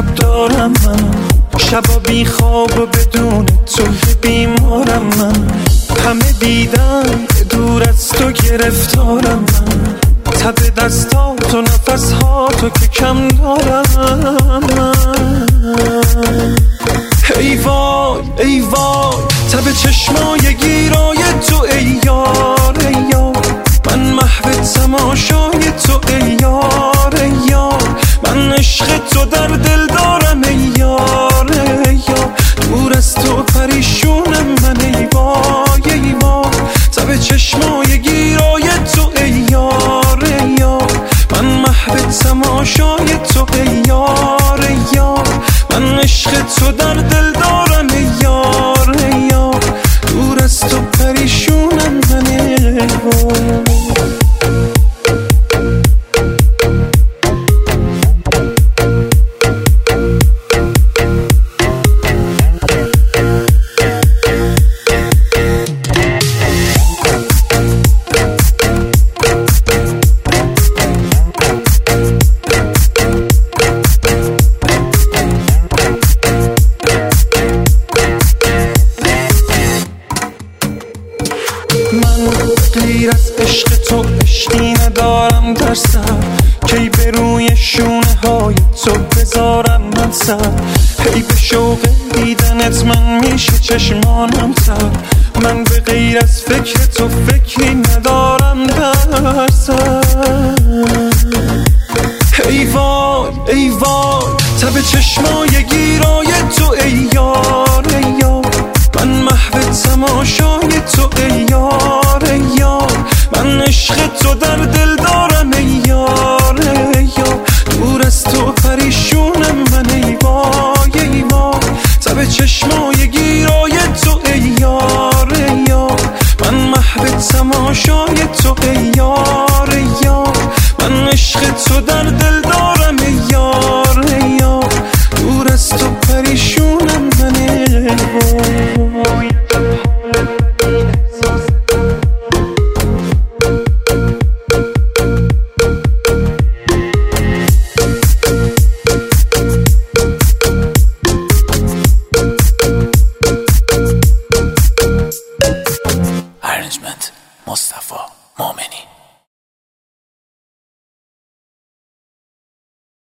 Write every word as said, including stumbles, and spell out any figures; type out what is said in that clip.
شب دارم من، شبا بی خواب و بدون تو بیمارم من. همه دیدن دور از تو گرفتارم من، تب دستات و نفس ها تو که کم دارم من. ای وای ای وای تب چشمای گیرای تو ای یار ای یار، من محو تماشای تو ای یار ای یار، من عشق تو در دل دارم ای یار ای یار، دور از تو پریشونم من ای وای ای وای تب چشمای گیرای تو ای یار ای یار، من محو تماشای تو ای یار ای یار، من عشق تو در دل دارم ای یار ای یار، دور از تو پریشونم من ای وای. غیر از عشق تو عشقی ندارم در سر، کی به روی شونه های تو بذارم من سر، هی به شوق دیدنت من میشه چشمانم تر، من به غیر از فکر تو فکری ندارم در سر. ای وای ای وای تب چشمای گیر